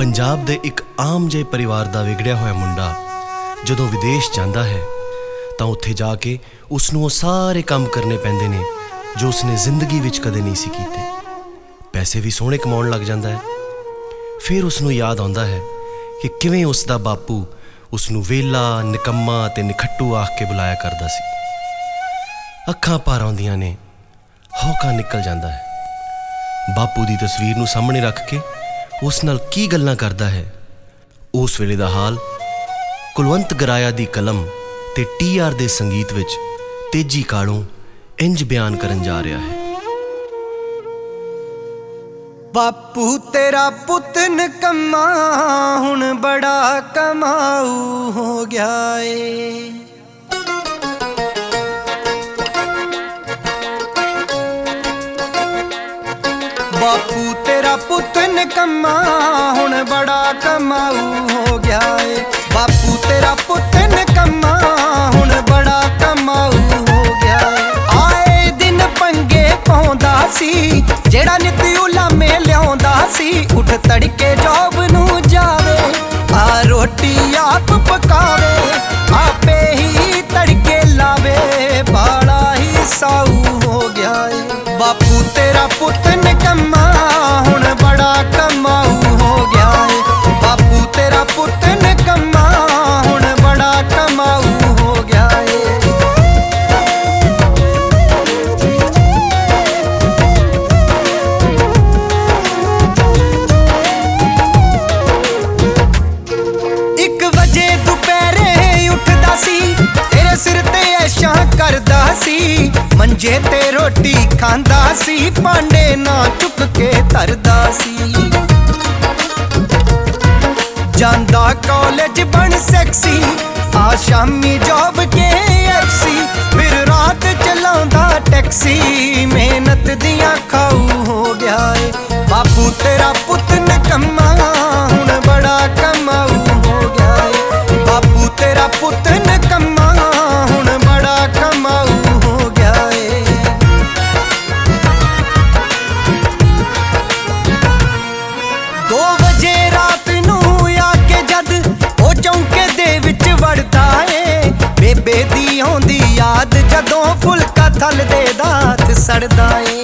पंजाब दे एक आम जे परिवार दा विगड़िया होया मुंडा जदों विदेश जांदा है तां उत्थे जाके उसनूं सारे काम करने पैंदे ने जो उसने जिंदगी विच कदे नहीं सी कीते। पैसे भी सोहणे कमाउण लग जांदा है। फिर उसनूं याद आउंदा है कि किवें उसदा बापू उसनूं वेला निकम्मा ते निखट्टू आख के बुलाया करदा सी। अखां भर आउंदियां ने, हौका निकल जांदा है। बापू दी तस्वीर नूं सामणे रख के उस नाल की गल्लां करदा है, उस वेले दा हाल कुलवंत गराया दी कलम ते TR दे संगीत विच तेजी कालों इंज बयान करन जा रहा है। बापू तेरा पुत निकम्मा हुण बड़ा कमाऊ हो गया है। बापू तेरा पुत निकम्मा हुण बड़ा कमाऊ हो गया है। बापू तेरा पुत निकम्मा हुण बड़ा कमाऊ हो गया है। आए दिन पंगे पाउंदा सी जेड़ा नित उलामे लियाउंदा सी। उठ तड़के जॉब नूं जावे, आ रोटी आप पकावे, आपे ही तड़के लावे, बाड़ा ही साऊ हो गया है। बापू तेरा पुत निकम्मा हुण बड़ा कमाऊ हो गया है। बापू तेरा पुत निकम्मा हुण बड़ा कमाऊ हो गया है। एक बजे दोपहरे उठदा सी, तेरे सिर ते ऐशां करदा सी। मंजे ते रोटी खांदा सी, भांडे ना चुक के धरदा सी। जांदा कॉलेज बन सेक्सी, आ शामी जॉब KFC, फिर रात चलाउंदा टैक्सी, मेहनत दियां खाऊ हो गया है। बापू तेरा पुत निकम्मा हुण बड़ा कमाऊ हो गया है। बापू तेरा पुत निकम्मा हुण बड़ा कमाऊ हो गया है। 2 वजे रात नूं आके जद ओ चौंके दे विच वड़दा है। बेबे दी आउंदी याद जदों फुलका थल दे दात सड़दा है।